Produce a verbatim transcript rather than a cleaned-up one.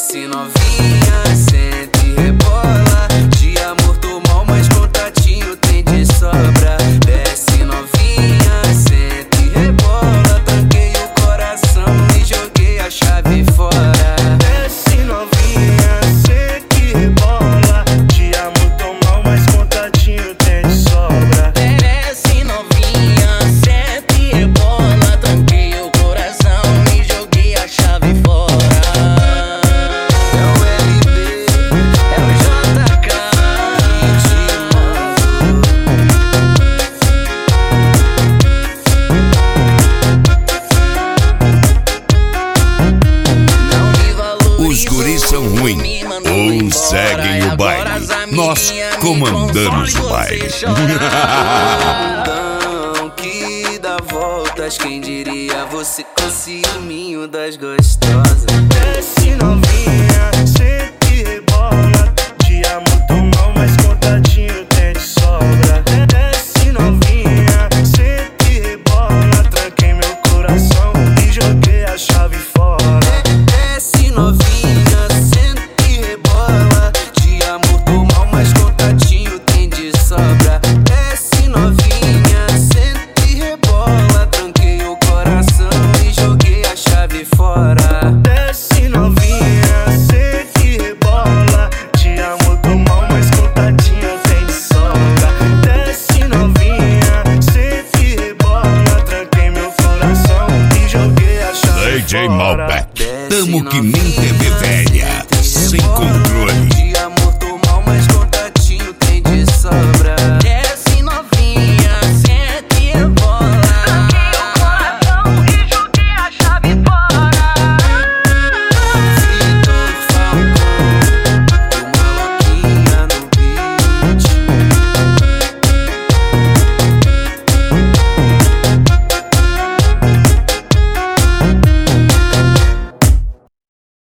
Desce novinha, sente e rebola. De amor tô mal, mas contatinho tem de sobra. Desce novinha, sente e rebola. Tranquei o coração e joguei a chave fora. Desce novinha, sente e rebola. De amor tô mal, mas contatinho tem de sobra. Desce novinha, sente e rebola. Tranquei o coração e joguei a chave fora. É o L B, é o J K. Os guris são ruins ou seguem o baile. Nós comandamos o baile. Mundão que dá voltas, quem diria você com ciúminho das gostosas. Desce novinha, sente e rebola. De amor tô mal, mas contatinho tem de sobra. Desce novinha, sente e rebola. Tranquei meu coração e joguei a chave fora. Desce novinha, senta e rebola. De amor tô mal, mas contatinho tem de sobra. Desce novinha, senta e rebola. Tranquei o coração e joguei a chave fora. Desce novinha, sente e rebola. De amor tô mal, mas contatinho tem de sobra. Desce novinha, sente e rebola. Tranquei meu coração e joguei a chave D J fora. Malbec, tamo que nem T V velha, sem controle.